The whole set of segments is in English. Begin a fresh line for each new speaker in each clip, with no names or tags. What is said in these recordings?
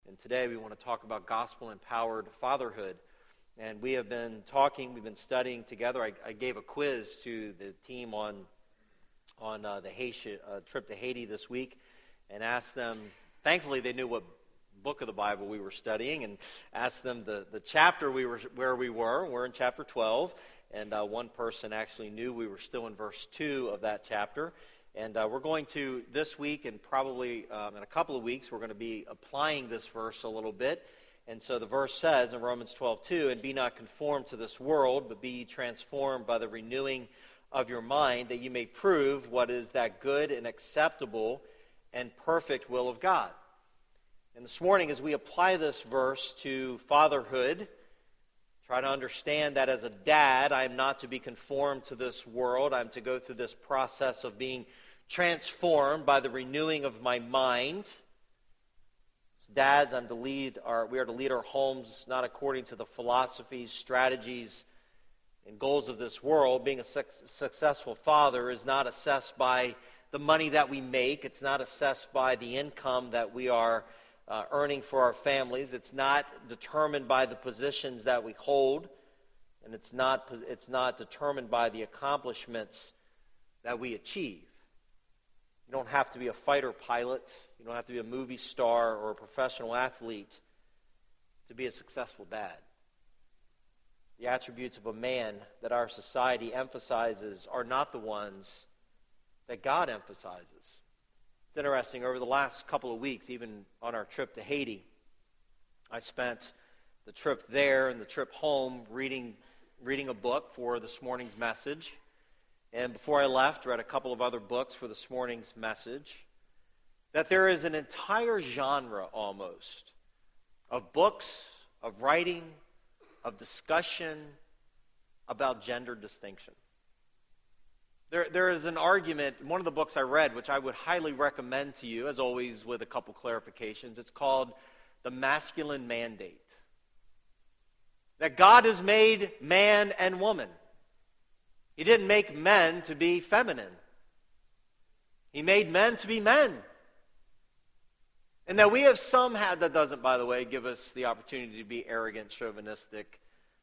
And today we want to talk about gospel-empowered fatherhood. And we've been studying together. I gave a quiz to the team on the trip to Haiti this week and asked them, thankfully they knew what book of the Bible we were studying, and asked them the chapter where we were. We're in chapter 12, and one person actually knew we were still in verse 2 of that chapter. And we're going to, this week and probably in a couple of weeks, we're going to be applying this verse a little bit. And so the verse says in Romans 12:2, "And be not conformed to this world, but be ye transformed by the renewing of your mind, that you may prove what is that good and acceptable and perfect will of God." And this morning, as we apply this verse to fatherhood, try to understand that as a dad, I am not to be conformed to this world. I'm to go through this process of being transformed by the renewing of my mind. As dads, we are to lead our homes not according to the philosophies, strategies, and goals of this world. Being a successful father is not assessed by the money that we make. It's not assessed by the income that we are earning for our families. It's not determined by the positions that we hold, and it's not determined by the accomplishments that we achieve. You don't have to be a fighter pilot. You don't have to be a movie star or a professional athlete to be a successful dad. The attributes of a man that our society emphasizes are not the ones that God emphasizes. It's interesting, over the last couple of weeks, even on our trip to Haiti, I spent the trip there and the trip home reading a book for this morning's message. And before I left, read a couple of other books for this morning's message. That there is an entire genre, almost, of books, of writing, of discussion about gender distinction. There is an argument, in one of the books I read, which I would highly recommend to you, as always with a couple clarifications. It's called The Masculine Mandate. That God has made man and woman. He didn't make men to be feminine. He made men to be men. And that we have that doesn't, by the way, give us the opportunity to be arrogant, chauvinistic,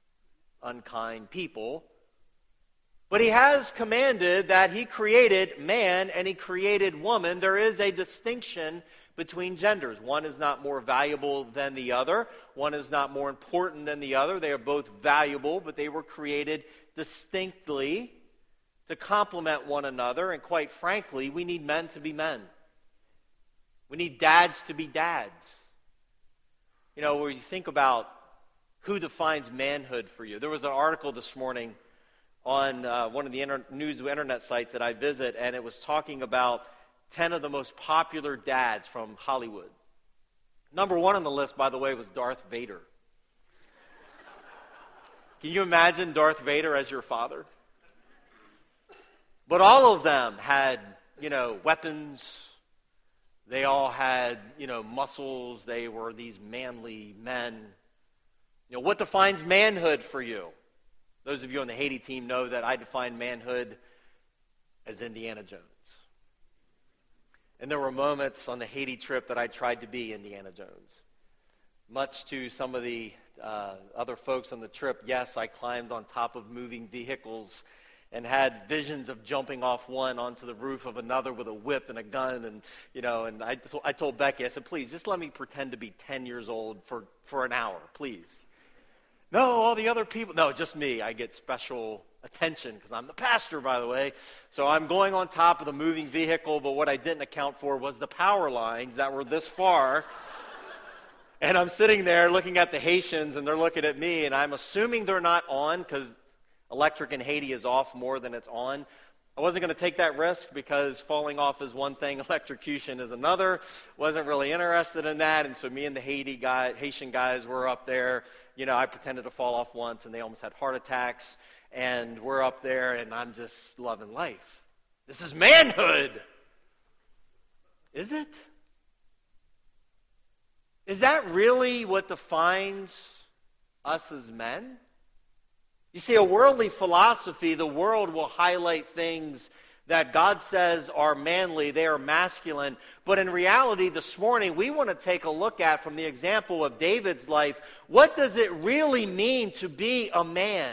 unkind people. But he has commanded that he created man and he created woman. There is a distinction between genders. One is not more valuable than the other. One is not more important than the other. They are both valuable, but they were created distinctly to complement one another. And quite frankly, we need men to be men. We need dads to be dads. You know, when you think about who defines manhood for you. There was an article this morning on one of the internet sites that I visit, and it was talking about 10 of the most popular dads from Hollywood. Number one on the list, by the way, was Darth Vader. Can you imagine Darth Vader as your father? But all of them had, weapons. They all had, muscles. They were these manly men. What defines manhood for you? Those of you on the Haiti team know that I define manhood as Indiana Jones. And there were moments on the Haiti trip that I tried to be Indiana Jones. Much to some of the other folks on the trip, yes, I climbed on top of moving vehicles and had visions of jumping off one onto the roof of another with a whip and a gun. And I told Becky, I said, please, just let me pretend to be 10 years old for an hour, please. No, all the other people. No, just me. I get special attention because I'm the pastor, by the way. So I'm going on top of the moving vehicle, but what I didn't account for was the power lines that were this far. And I'm sitting there looking at the Haitians, and they're looking at me, and I'm assuming they're not on because electric in Haiti is off more than it's on. I wasn't going to take that risk because falling off is one thing, electrocution is another. Wasn't really interested in that, and so me and the Haitian guys were up there. I pretended to fall off once, and they almost had heart attacks, and we're up there, and I'm just loving life. This is manhood. Is it? Is that really what defines us as men? You see, a worldly philosophy, the world will highlight things that God says are manly, they are masculine. But in reality, this morning, we want to take a look at, from the example of David's life, what does it really mean to be a man?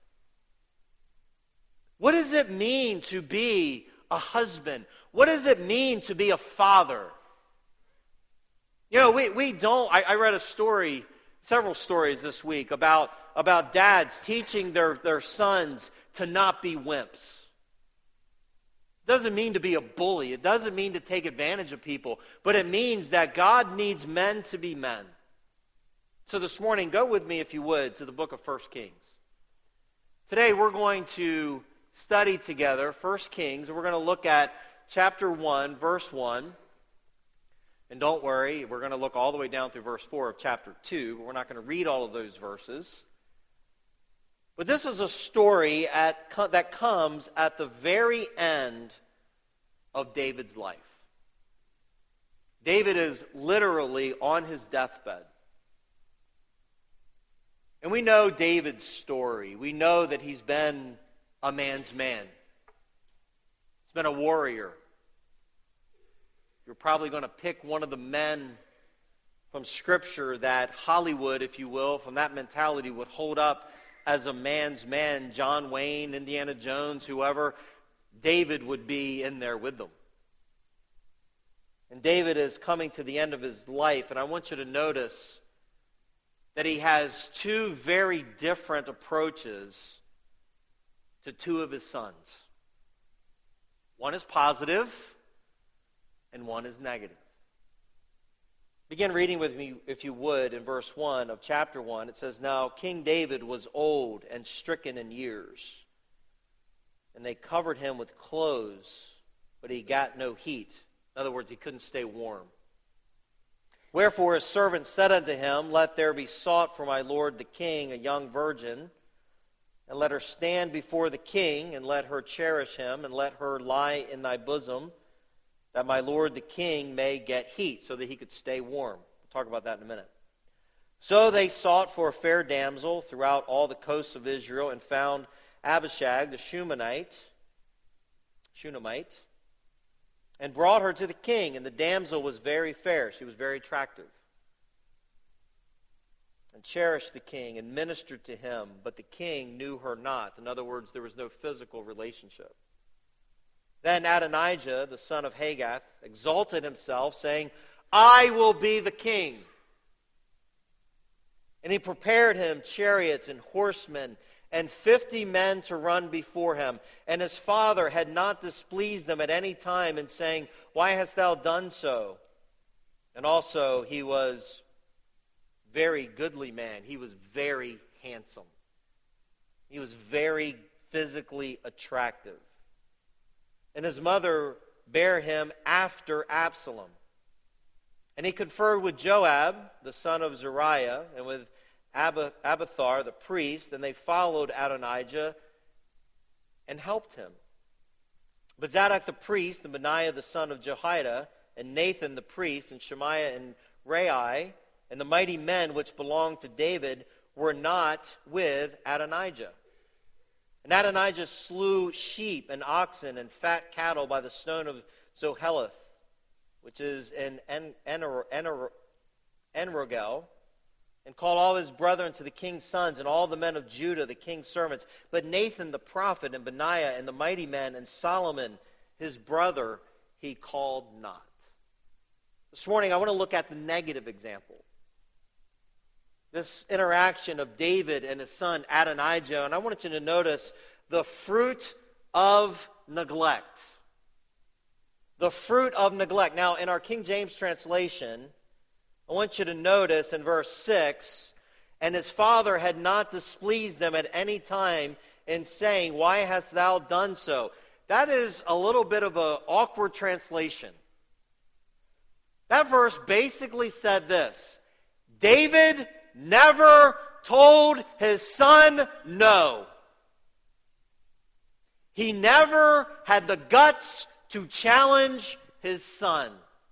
What does it mean to be a husband? What does it mean to be a father? You know, we don't, I read a story, several stories this week about dads teaching their sons to not be wimps. It doesn't mean to be a bully. It doesn't mean to take advantage of people. But it means that God needs men to be men. So this morning, go with me, if you would, to the book of 1 Kings. Today we're going to study together 1 Kings, and we're going to look at chapter 1, verse 1. And don't worry, we're going to look all the way down through verse 4 of chapter 2, but we're not going to read all of those verses. But this is a story that comes at the very end of David's life. David is literally on his deathbed. And we know David's story. We know that he's been a man's man. He's been a warrior. You're probably going to pick one of the men from Scripture that Hollywood, if you will, from that mentality would hold up as a man's man. John Wayne, Indiana Jones, whoever. David would be in there with them. And David is coming to the end of his life, and I want you to notice that he has two very different approaches to two of his sons. One is positive, and one is negative. Begin reading with me, if you would, in verse 1 of chapter 1. It says, "Now King David was old and stricken in years, and they covered him with clothes, but he got no heat." In other words, he couldn't stay warm. "Wherefore his servant said unto him, Let there be sought for my lord the king a young virgin, and let her stand before the king, and let her cherish him, and let her lie in thy bosom, that my lord the king may get heat," so that he could stay warm. We'll talk about that in a minute. "So they sought for a fair damsel throughout all the coasts of Israel, and found Abishag the Shunammite, and brought her to the king. And the damsel was very fair." She was very attractive. "And cherished the king, and ministered to him, but the king knew her not." In other words, there was no physical relationship. "Then Adonijah, the son of Haggith, exalted himself, saying, I will be the king. And he prepared him chariots and horsemen, and 50 men to run before him. And his father had not displeased them at any time in saying, Why hast thou done so? And also he was very goodly man. He was very handsome. He was very physically attractive. And his mother bare him after Absalom. And he conferred with Joab, the son of Zeruiah, and with Abiathar, the priest, and they followed Adonijah and helped him. But Zadok the priest, and Benaiah the son of Jehoiada, and Nathan the priest, and Shemaiah and Rai, and the mighty men which belonged to David, were not with Adonijah. And Adonijah slew sheep and oxen and fat cattle by the stone of Zoheleth, which is in Enrogel, and called all his brethren to the king's sons, and all the men of Judah, the king's servants. But Nathan the prophet, and Benaiah, and the mighty men, and Solomon his brother, he called not. This morning I want to look at the negative example. This interaction of David and his son Adonijah, and I want you to notice the fruit of neglect. The fruit of neglect. Now, in our King James translation, I want you to notice in verse 6, "And his father had not displeased them at any time in saying, Why hast thou done so?" That is a little bit of an awkward translation. That verse basically said this: David never told his son no. He never had the guts to challenge his son.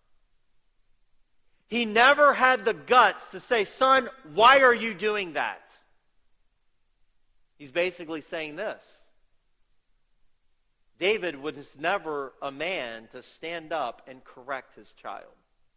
He never had the guts to say, "Son, why are you doing that?" He's basically saying this: David was never a man to stand up and correct his child.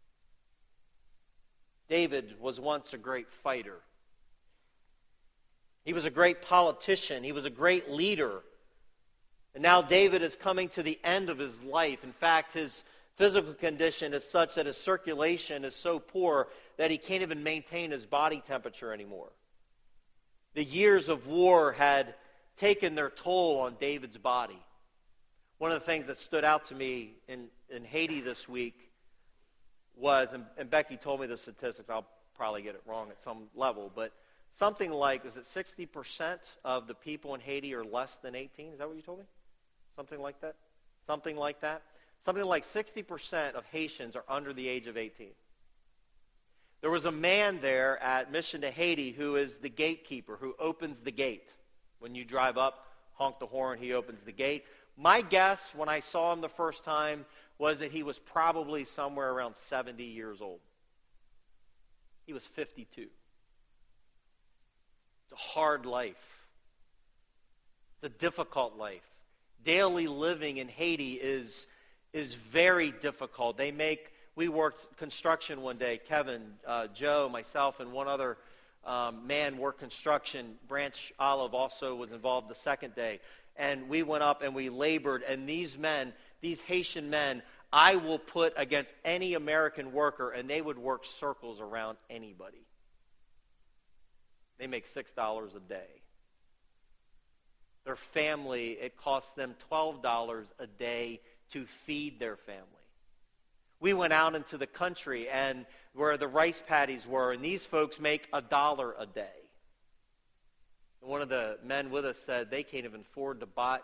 David was once a great fighter. He was a great politician. He was a great leader. And now David is coming to the end of his life. In fact, his physical condition is such that his circulation is so poor that he can't even maintain his body temperature anymore. The years of war had taken their toll on David's body. One of the things that stood out to me in Haiti this week was, and Becky told me the statistics, I'll probably get it wrong at some level, but something like, is it 60% of the people in Haiti are less than 18? Is that what you told me? Something like that? Something like that? Something like 60% of Haitians are under the age of 18. There was a man there at Mission to Haiti who is the gatekeeper, who opens the gate. When you drive up, honk the horn, he opens the gate. My guess when I saw him the first time was that he was probably somewhere around 70 years old. He was 52. It's a hard life. It's a difficult life. Daily living in Haiti is very difficult. We worked construction one day. Kevin, Joe, myself, and one other man worked construction. Branch Olive also was involved the second day. And we went up and we labored. And these men, these Haitian men, I will put against any American worker, and they would work circles around anybody. They make $6 a day. Their family, it costs them $12 a day to feed their family. We went out into the country and where the rice paddies were, and these folks make $1 a day. And one of the men with us said they can't even afford to buy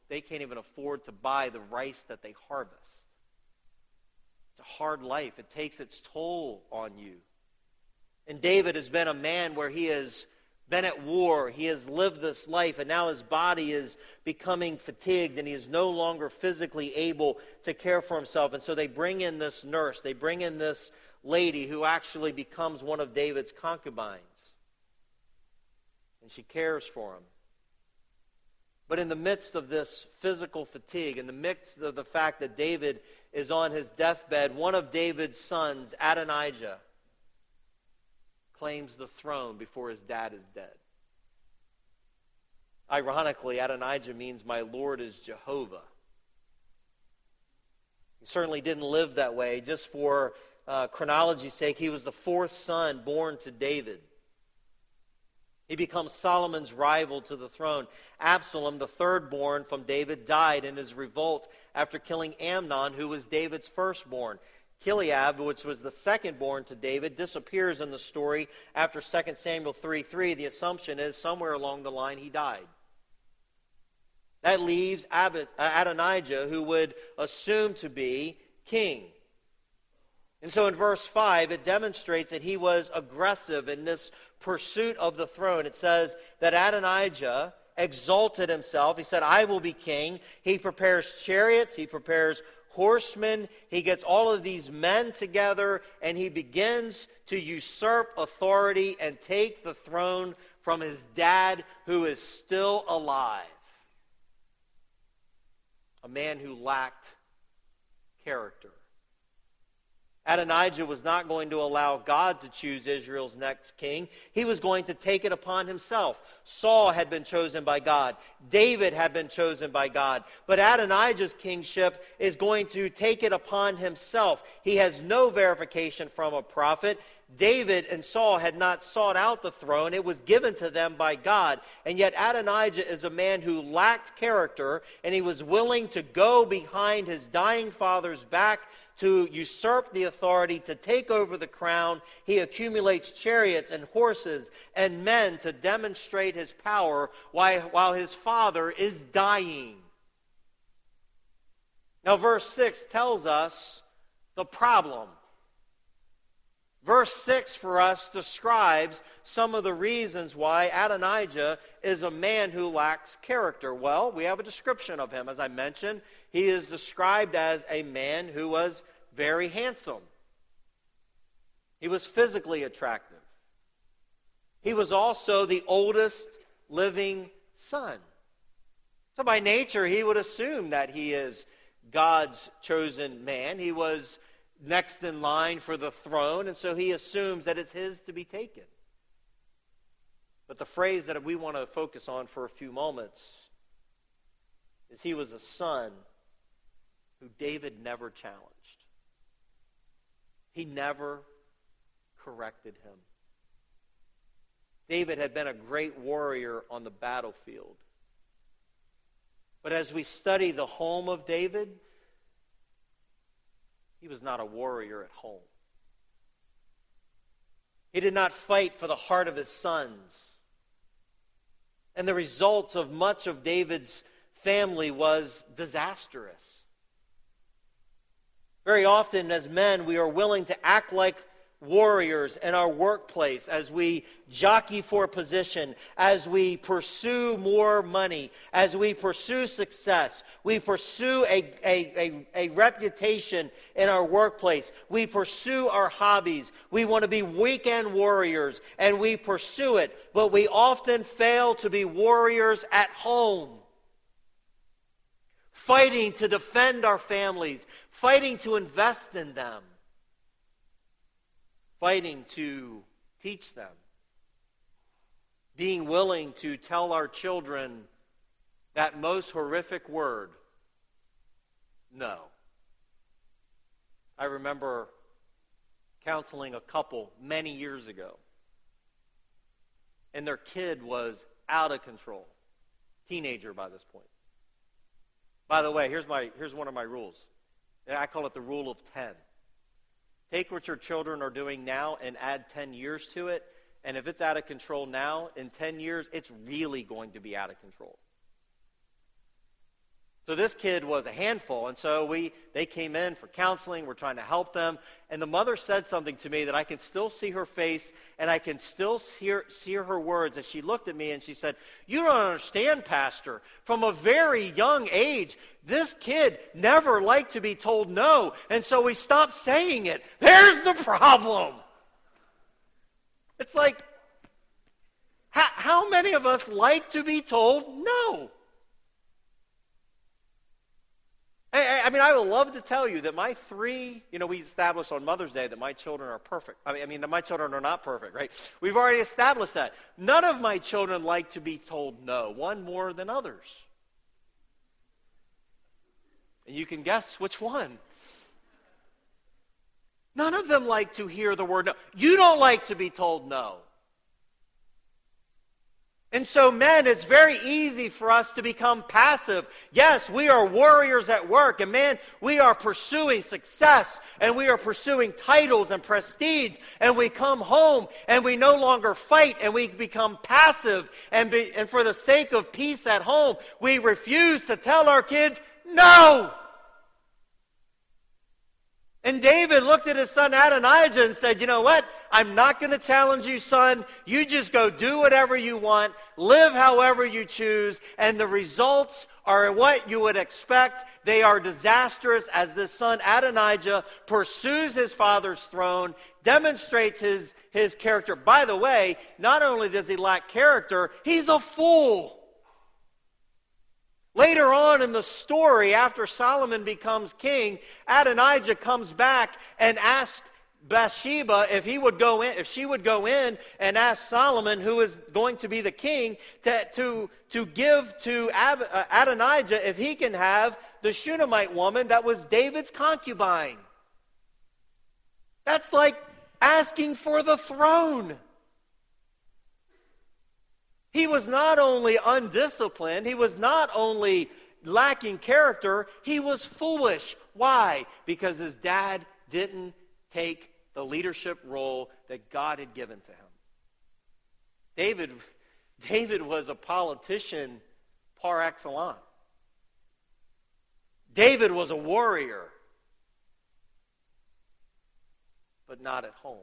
the rice that they harvest. It's a hard life. It takes its toll on you. And David has been a man where he has been at war. He has lived this life, and now his body is becoming fatigued, and he is no longer physically able to care for himself. And so they bring in this nurse. They bring in this lady who actually becomes one of David's concubines. And she cares for him. But in the midst of this physical fatigue, in the midst of the fact that David is on his deathbed, one of David's sons, Adonijah, claims the throne before his dad is dead. Ironically, Adonijah means my Lord is Jehovah. He certainly didn't live that way. Just for chronology's sake, he was the fourth son born to David. He becomes Solomon's rival to the throne. Absalom, the third born from David, died in his revolt after killing Amnon, who was David's firstborn. Chileab, which was the second born to David, disappears in the story after 2 Samuel 3:3. The assumption is somewhere along the line he died. That leaves Adonijah, who would assume to be king. And so in verse 5, it demonstrates that he was aggressive in this pursuit of the throne. It says that Adonijah exalted himself. He said, I will be king. He prepares chariots. He prepares horsemen. He gets all of these men together, and he begins to usurp authority and take the throne from his dad, who is still alive. A man who lacked character. Adonijah was not going to allow God to choose Israel's next king. He was going to take it upon himself. Saul had been chosen by God. David had been chosen by God. But Adonijah's kingship is going to take it upon himself. He has no verification from a prophet. David and Saul had not sought out the throne. It was given to them by God. And yet Adonijah is a man who lacked character, and he was willing to go behind his dying father's back to usurp the authority, to take over the crown. He accumulates chariots and horses and men to demonstrate his power while his father is dying. Now, verse 6 tells us the problem. Verse 6 for us describes some of the reasons why Adonijah is a man who lacks character. Well, we have a description of him. As I mentioned, he is described as a man who was very handsome. He was physically attractive. He was also the oldest living son. So by nature, he would assume that he is God's chosen man. He was next in line for the throne, and so he assumes that it's his to be taken. But the phrase that we want to focus on for a few moments is he was a son who David never challenged. He never corrected him. David had been a great warrior on the battlefield. But as we study the home of David, he was not a warrior at home. He did not fight for the heart of his sons. And the results of much of David's family was disastrous. Very often as men, we are willing to act like warriors in our workplace as we jockey for position, as we pursue more money, as we pursue success. We pursue a reputation in our workplace. We pursue our hobbies. We want to be weekend warriors, and we pursue it. But we often fail to be warriors at home. Fighting to defend our families, fighting to invest in them, fighting to teach them, being willing to tell our children that most horrific word, no. I remember counseling a couple many years ago, and their kid was out of control, teenager by this point. By the way, here's one of my rules. I call it the rule of 10. Take what your children are doing now and add 10 years to it, and if it's out of control now, in 10 years, it's really going to be out of control. So this kid was a handful, and so they came in for counseling. We're trying to help them, and the mother said something to me that I can still see her face, and I can still see her words as she looked at me, and she said, "You don't understand, Pastor. From a very young age, this kid never liked to be told no, and so we stopped saying it. There's the problem." It's like, how many of us like to be told no? I mean, I would love to tell you that my three, we established on Mother's Day that my children are perfect. I mean, that my children are not perfect, right? We've already established that. None of my children like to be told no, one more than others. And you can guess which one. None of them like to hear the word no. You don't like to be told no. And so, men, it's very easy for us to become passive. Yes, we are warriors at work, and man, we are pursuing success, and we are pursuing titles and prestige, and we come home, and we no longer fight, and we become passive, and for the sake of peace at home, we refuse to tell our kids, no! And David looked at his son Adonijah and said, "You know what? I'm not going to challenge you, son. You just go do whatever you want, live however you choose, and the results are what you would expect. They are disastrous as this son Adonijah pursues his father's throne, demonstrates his character." By the way, not only does he lack character, he's a fool. Later on in the story, after Solomon becomes king, Adonijah comes back and asks Bathsheba if she would go in and ask Solomon, who is going to be the king, to give to Adonijah if he can have the Shunammite woman that was David's concubine. That's like asking for the throne. He was not only undisciplined, he was not only lacking character, he was foolish. Why? Because his dad didn't take the leadership role that God had given to him. David was a politician par excellence. David was a warrior, but not at home.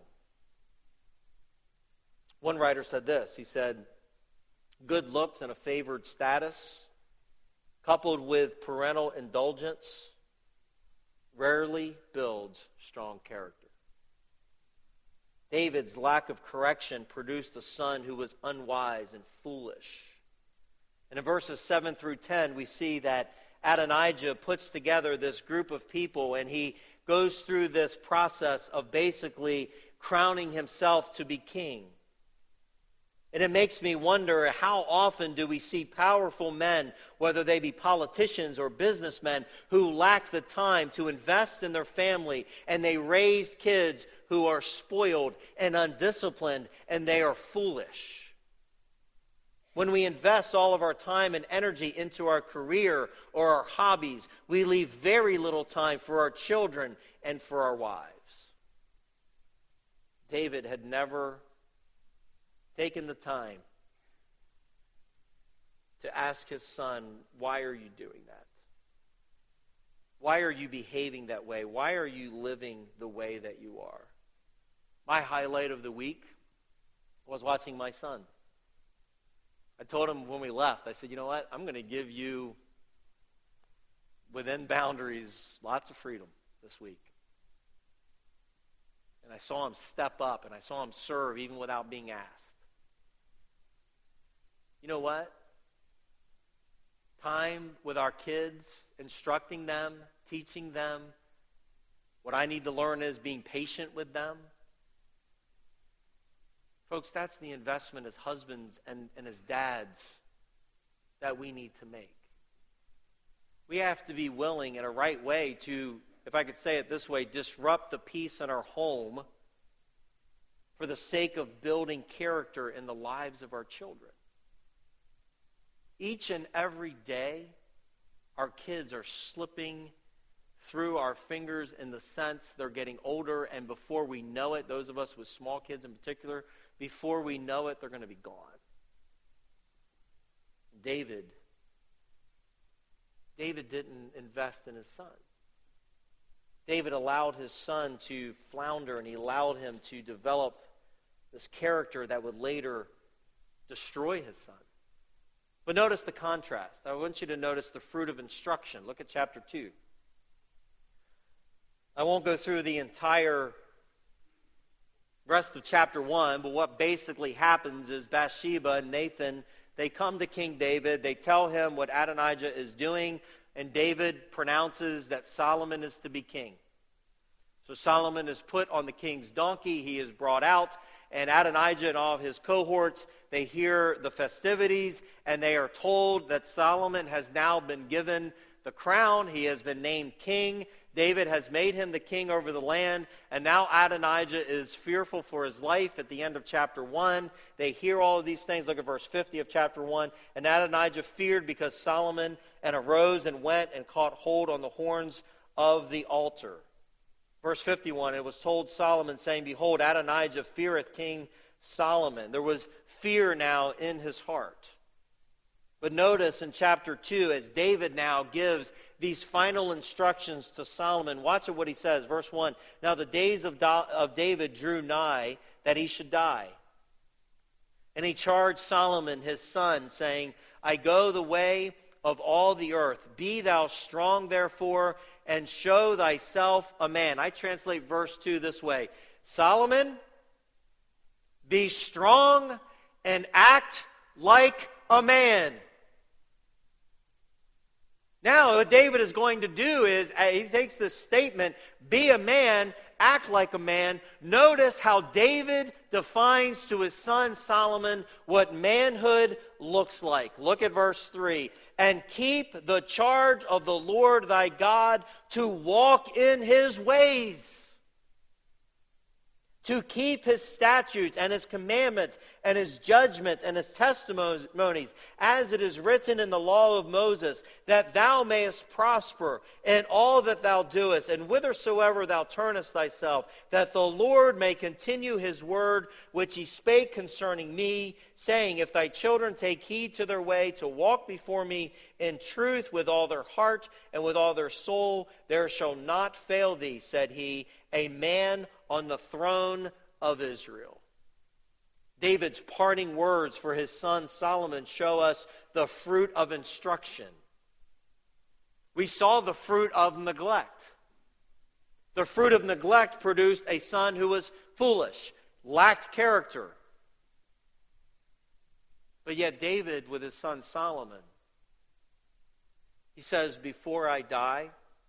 One writer said this. He said, "Good looks and a favored status, coupled with parental indulgence, rarely builds strong character." David's lack of correction produced a son who was unwise and foolish. And in verses 7 through 10, we see that Adonijah puts together this group of people, and he goes through this process of basically crowning himself to be king. And it makes me wonder, how often do we see powerful men, whether they be politicians or businessmen, who lack the time to invest in their family, and they raise kids who are spoiled and undisciplined, and they are foolish. When we invest all of our time and energy into our career or our hobbies, we leave very little time for our children and for our wives. David had never taken the time to ask his son, why are you doing that? Why are you behaving that way? Why are you living the way that you are? My highlight of the week was watching my son. I told him when we left, I said, you know what? I'm going to give you, within boundaries, lots of freedom this week. And I saw him step up, and I saw him serve even without being asked. You know what? Time with our kids, instructing them, teaching them. What I need to learn is being patient with them. Folks, that's the investment as husbands and as dads that we need to make. We have to be willing in a right way to, if I could say it this way, disrupt the peace in our home for the sake of building character in the lives of our children. Each and every day, our kids are slipping through our fingers in the sense they're getting older, and before we know it, those of us with small kids in particular, before we know it, they're going to be gone. David didn't invest in his son. David allowed his son to flounder, and he allowed him to develop this character that would later destroy his son. But notice the contrast. I want you to notice the fruit of instruction. Look at chapter 2. I won't go through the entire rest of chapter 1, but what basically happens is Bathsheba and Nathan, they come to King David, they tell him what Adonijah is doing, and David pronounces that Solomon is to be king. So Solomon is put on the king's donkey, he is brought out, and Adonijah and all of his cohorts, they hear the festivities, and they are told that Solomon has now been given the crown, he has been named king, David has made him the king over the land, and now Adonijah is fearful for his life at the end of chapter 1. They hear all of these things. Look at verse 50 of chapter 1. And Adonijah feared because Solomon, and arose and went and caught hold on the horns of the altar. Verse 51, it was told Solomon, saying, behold, Adonijah feareth King Solomon. There was fear now in his heart. But notice in chapter 2, as David now gives these final instructions to Solomon, watch what he says. Verse 1, now the days of David drew nigh that he should die. And he charged Solomon his son, saying, I go the way of all the earth. Be thou strong, therefore, and show thyself a man. I translate verse 2 this way. Solomon, be strong and act like a man. Now, what David is going to do is, he takes this statement, be a man, act like a man. Notice how David defines to his son Solomon what manhood looks like. Look at verse 3. And keep the charge of the Lord thy God to walk in his ways, to keep his statutes and his commandments and his judgments and his testimonies, as it is written in the law of Moses, that thou mayest prosper in all that thou doest, and whithersoever thou turnest thyself, that the Lord may continue his word which he spake concerning me, saying, if thy children take heed to their way, to walk before me in truth with all their heart and with all their soul, there shall not fail thee, said he, a man on the throne of Israel. David's parting words for his son Solomon show us the fruit of instruction. We saw the fruit of neglect. The fruit of neglect produced a son who was foolish, lacked character. But yet David, with his son Solomon, he says, before I die,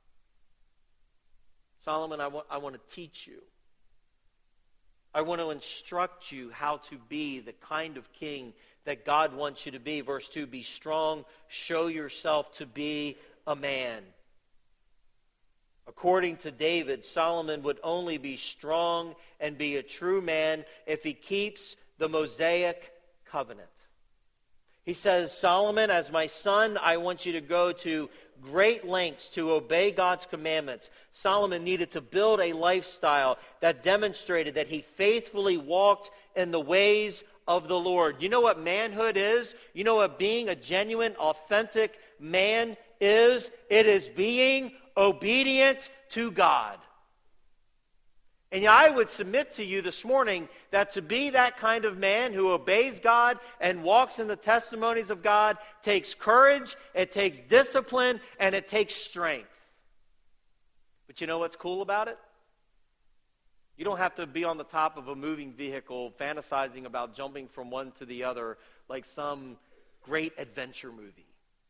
Solomon, I want to teach you. I want to instruct you how to be the kind of king that God wants you to be. Verse 2, be strong, show yourself to be a man. According to David, Solomon would only be strong and be a true man if he keeps the Mosaic covenant. He says, Solomon, as my son, I want you to go to great lengths to obey God's commandments. Solomon needed to build a lifestyle that demonstrated that he faithfully walked in the ways of the Lord. You know what manhood is? You know what being a genuine, authentic man is? It is being obedient to God. And I would submit to you this morning that to be that kind of man who obeys God and walks in the testimonies of God takes courage, it takes discipline, and it takes strength. But you know what's cool about it? You don't have to be on the top of a moving vehicle fantasizing about jumping from one to the other like some great adventure movie.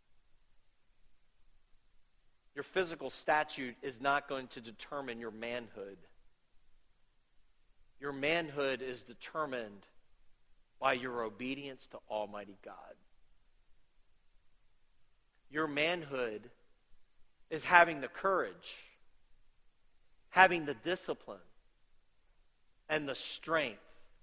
Your physical stature is not going to determine your manhood. Your manhood is determined by your obedience to Almighty God. Your manhood is having the courage, having the discipline, and the strength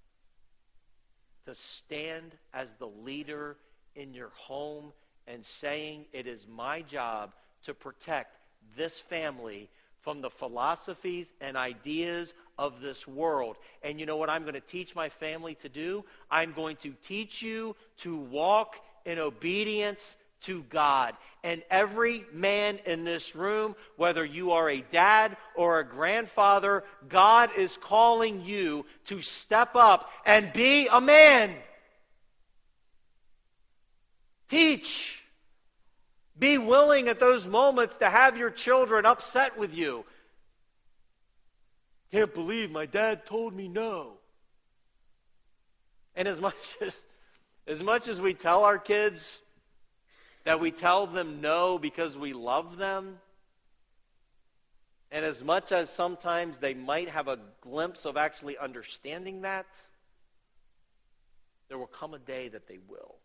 to stand as the leader in your home and saying, it is my job to protect this family from the philosophies and ideas of this world. And you know what I'm going to teach my family to do? I'm going to teach you to walk in obedience to God. And every man in this room, whether you are a dad or a grandfather, God is calling you to step up and be a man. Teach. Be willing at those moments to have your children upset with you. Can't believe my dad told me no. And as much as we tell our kids that we tell them no because we love them, and as much as sometimes they might have a glimpse of actually understanding that, there will come a day that they will.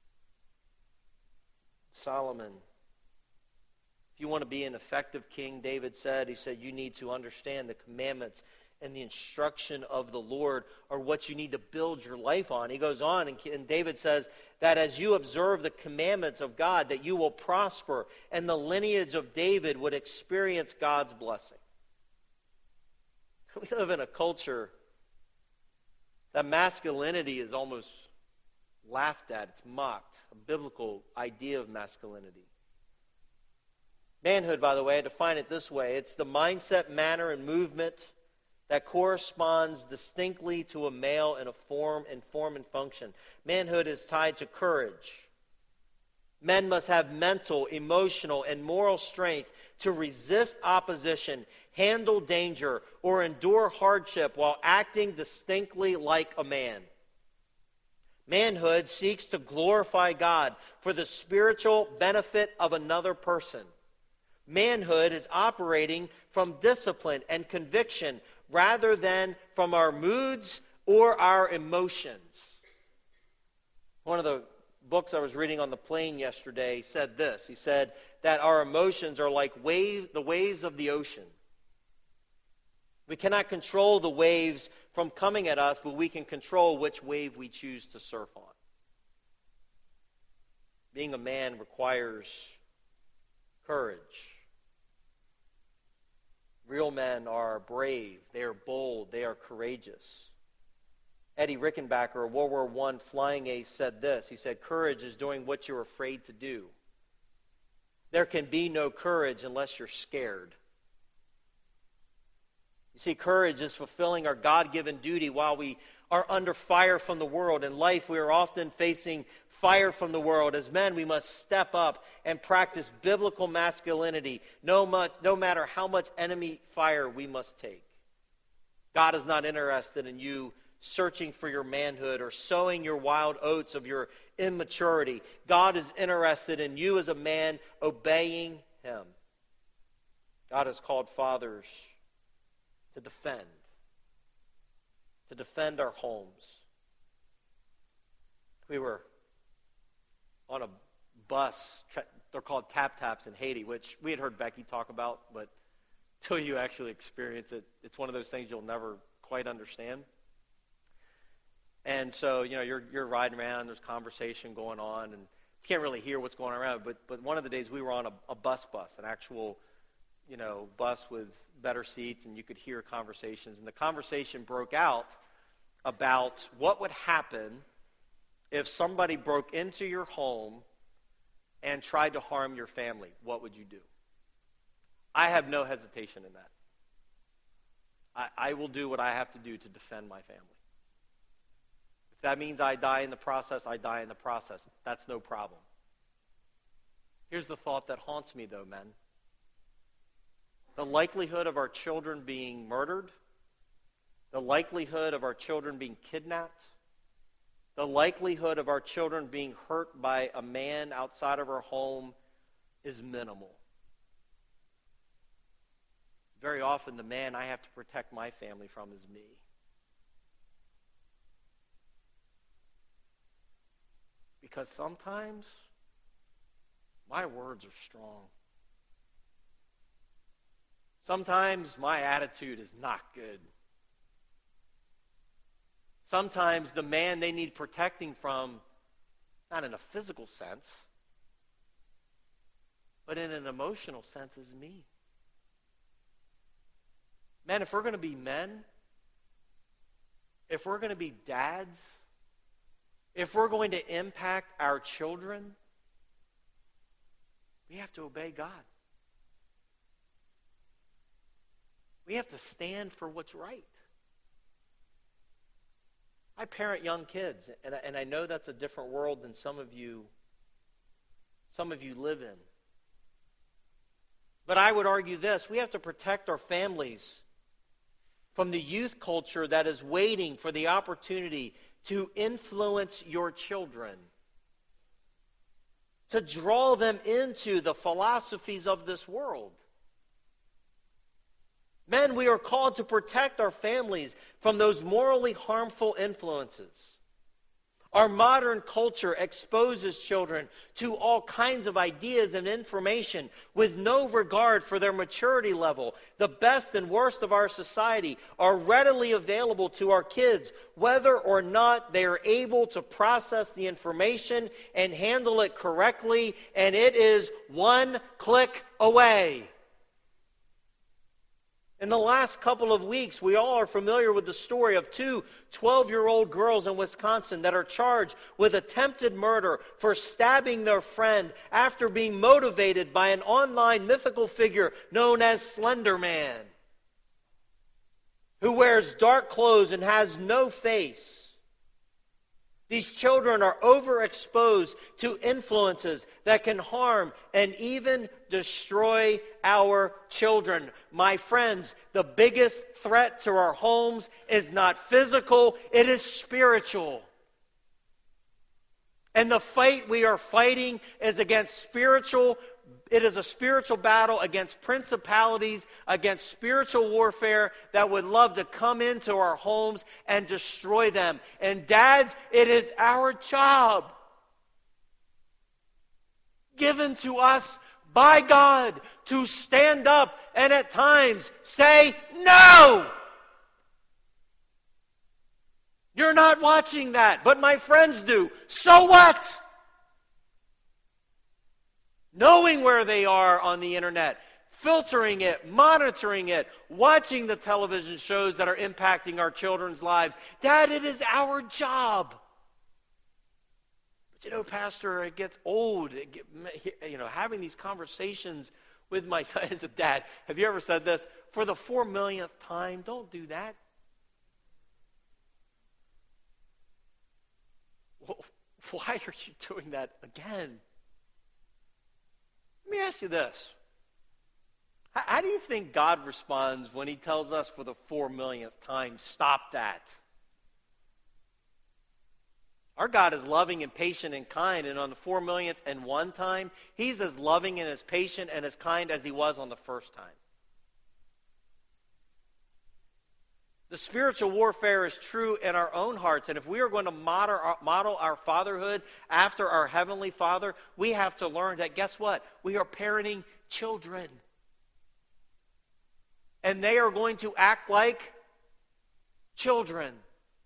Solomon, if you want to be an effective king, David said, he said, you need to understand the commandments and the instruction of the Lord are what you need to build your life on. He goes on, and David says that as you observe the commandments of God, that you will prosper, and the lineage of David would experience God's blessing. We live in a culture that masculinity is almost laughed at. It's mocked. A biblical idea of masculinity. Manhood, by the way, I define it this way. It's the mindset, manner, and movement that corresponds distinctly to a male in a form and function. Manhood is tied to courage. Men must have mental, emotional, and moral strength to resist opposition, handle danger, or endure hardship while acting distinctly like a man. Manhood seeks to glorify God for the spiritual benefit of another person. Manhood is operating from discipline and conviction rather than from our moods or our emotions. One of the books I was reading on the plane yesterday said this. He said that our emotions are like the waves of the ocean. We cannot control the waves from coming at us, but we can control which wave we choose to surf on. Being a man requires courage. Real men are brave, they are bold, they are courageous. Eddie Rickenbacker, a World War I flying ace, said this. He said, courage is doing what you're afraid to do. There can be no courage unless you're scared. You see, courage is fulfilling our God-given duty while we are under fire from the world. In life, we are often facing fire from the world. As men, we must step up and practice biblical masculinity, no matter how much enemy fire we must take. God is not interested in you searching for your manhood or sowing your wild oats of your immaturity. God is interested in you as a man obeying him. God has called fathers to defend our homes. We were on a bus. They're called tap-taps in Haiti, which we had heard Becky talk about, but until you actually experience it, it's one of those things you'll never quite understand. And so, you're riding around, there's conversation going on, and you can't really hear what's going on around. But one of the days we were on a bus, an actual, bus with better seats, and you could hear conversations. And the conversation broke out about what would happen if somebody broke into your home and tried to harm your family. What would you do? I have no hesitation in that. I will do what I have to do to defend my family. If that means I die in the process, I die in the process. That's no problem. Here's the thought that haunts me, though, men. The likelihood of our children being murdered, the likelihood of our children being kidnapped, the likelihood of our children being hurt by a man outside of our home is minimal. Very often, the man I have to protect my family from is me. Because sometimes my words are strong. Sometimes my attitude is not good. Sometimes the man they need protecting from, not in a physical sense, but in an emotional sense, is me. Men, if we're going to be men, if we're going to be dads, if we're going to impact our children, we have to obey God. We have to stand for what's right. I parent young kids, and I know that's a different world than some of you live in. But I would argue this: we have to protect our families from the youth culture that is waiting for the opportunity to influence your children, to draw them into the philosophies of this world. Men, we are called to protect our families from those morally harmful influences. Our modern culture exposes children to all kinds of ideas and information with no regard for their maturity level. The best and worst of our society are readily available to our kids, whether or not they are able to process the information and handle it correctly, and it is one click away. In the last couple of weeks, we all are familiar with the story of two 12-year-old girls in Wisconsin that are charged with attempted murder for stabbing their friend after being motivated by an online mythical figure known as Slender Man, who wears dark clothes and has no face. These children are overexposed to influences that can harm and even destroy our children. My friends, the biggest threat to our homes is not physical, it is spiritual. And the fight we are fighting is against spiritual. It is a spiritual battle against principalities, against spiritual warfare that would love to come into our homes and destroy them. And dads, it is our job, given to us by God, to stand up and at times say, no! You're not watching that, but my friends do. So what? Knowing where they are on the internet, filtering it, monitoring it, watching the television shows that are impacting our children's lives. Dad, it is our job. But Pastor, it gets old. Having these conversations with my son as a dad. Have you ever said this? For the 4 millionth time, don't do that. Why are you doing that again? Let me ask you this. How do you think God responds when he tells us for the 4 millionth time, stop that? Our God is loving and patient and kind, and on the 4,000,001 time, He's as loving and as patient and as kind as He was on the first time. The spiritual warfare is true in our own hearts, and if we are going to model our fatherhood after our Heavenly Father, we have to learn that, guess what? We are parenting children. And they are going to act like children.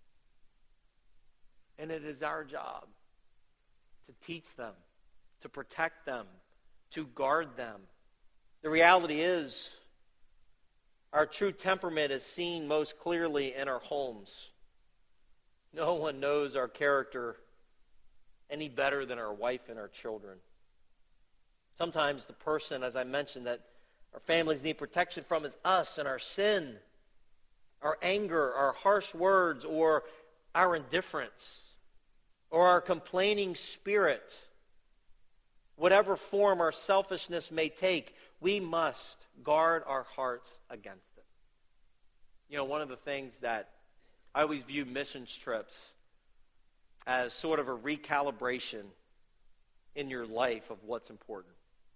And it is our job to teach them, to protect them, to guard them. The reality is, our true temperament is seen most clearly in our homes. No one knows our character any better than our wife and our children. Sometimes the person, as I mentioned, that our families need protection from is us and our sin, our anger, our harsh words, or our indifference, or our complaining spirit. Whatever form our selfishness may take, we must guard our hearts against it. You know, one of the things that I always view missions trips as sort of a recalibration in your life of what's important.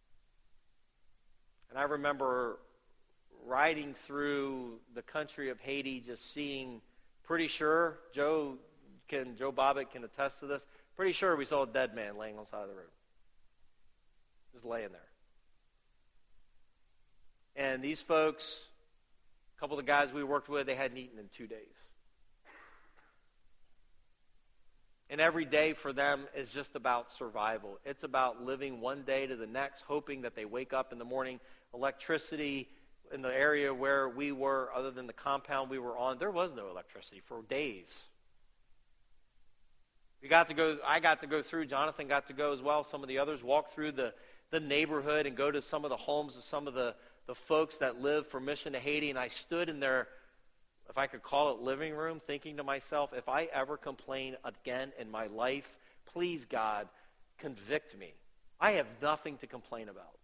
And I remember riding through the country of Haiti, just seeing, pretty sure, Joe Bobbitt can attest to this, pretty sure we saw a dead man laying on the side of the road. Just laying there. And these folks, a couple of the guys we worked with, they hadn't eaten in 2 days. And every day for them is just about survival. It's about living one day to the next, hoping that they wake up in the morning. Electricity in the area where we were, other than the compound we were on, there was no electricity for days. I got to go through, Jonathan got to go as well, some of the others, walk through the neighborhood and go to some of the homes of some of the folks that live for Mission to Haiti, and I stood in their, if I could call it, living room, thinking to myself, if I ever complain again in my life, please, God, convict me. I have nothing to complain about.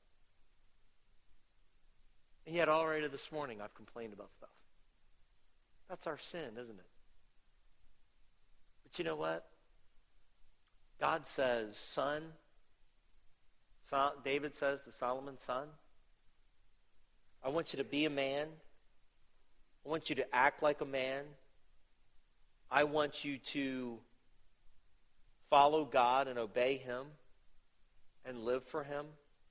And yet already this morning I've complained about stuff. That's our sin, isn't it? But you know what? God says, son, David says to Solomon, son, I want you to be a man. I want you to act like a man. I want you to follow God and obey Him and live for Him.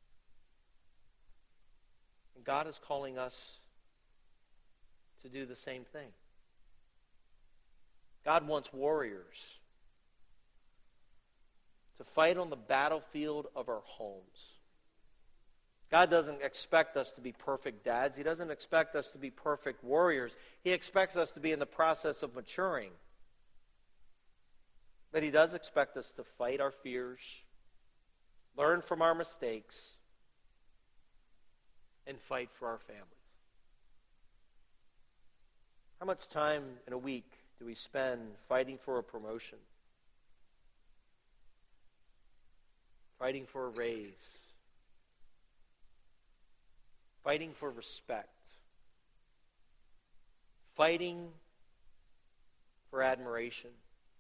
And God is calling us to do the same thing. God wants warriors to fight on the battlefield of our homes. God doesn't expect us to be perfect dads. He doesn't expect us to be perfect warriors. He expects us to be in the process of maturing. But He does expect us to fight our fears, learn from our mistakes, and fight for our families. How much time in a week do we spend fighting for a promotion? Fighting for a raise? Fighting for respect? Fighting for admiration?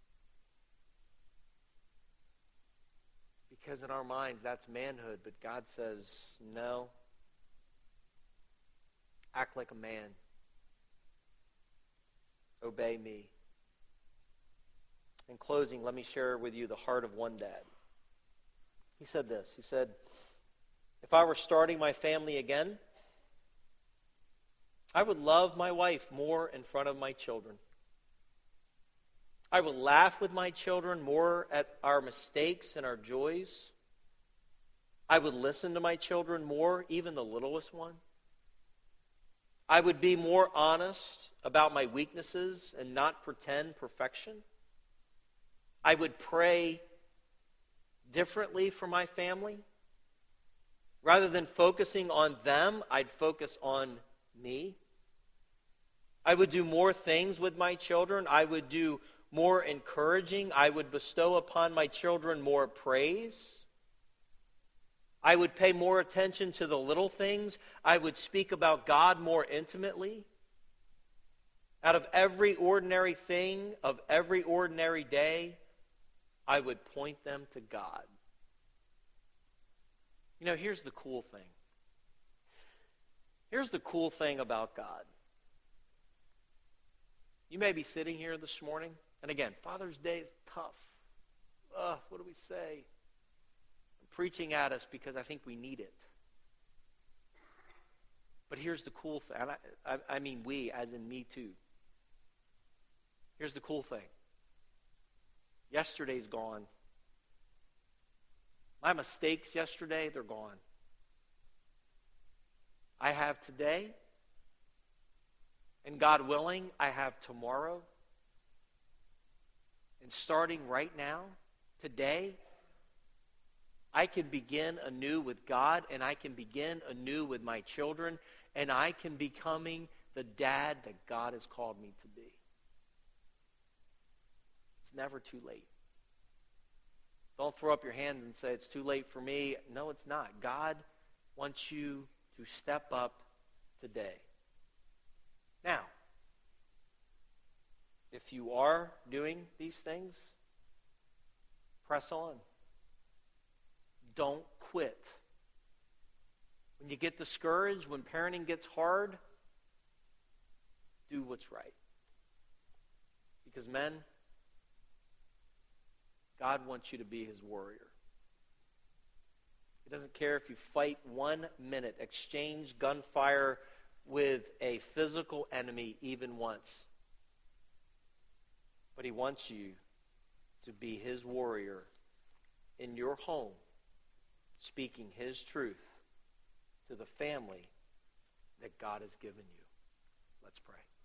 Because in our minds, that's manhood, but God says, no. Act like a man. Obey me. In closing, let me share with you the heart of one dad. He said this. He said, if I were starting my family again, I would love my wife more in front of my children. I would laugh with my children more at our mistakes and our joys. I would listen to my children more, even the littlest one. I would be more honest about my weaknesses and not pretend perfection. I would pray differently for my family. Rather than focusing on them, I'd focus on me. I would do more things with my children. I would do more encouraging. I would bestow upon my children more praise. I would pay more attention to the little things. I would speak about God more intimately. Out of every ordinary thing of every ordinary day, I would point them to God. You know, here's the cool thing. Here's the cool thing about God. You may be sitting here this morning, and again, Father's Day is tough. What do we say? I'm preaching at us because I think we need it. But here's the cool thing. I mean we, as in me too. Here's the cool thing. Yesterday's gone. My mistakes yesterday, they're gone. I have today, and God willing, I have tomorrow. And starting right now, today, I can begin anew with God, and I can begin anew with my children, and I can becoming the dad that God has called me to be. It's never too late. Don't throw up your hands and say, it's too late for me. No, it's not. God wants you to step up today. Now, if you are doing these things, press on. Don't quit. When you get discouraged, when parenting gets hard, do what's right. Because men, God wants you to be his warrior. He doesn't care if you fight 1 minute, exchange gunfire with a physical enemy even once. But he wants you to be his warrior in your home, speaking his truth to the family that God has given you. Let's pray.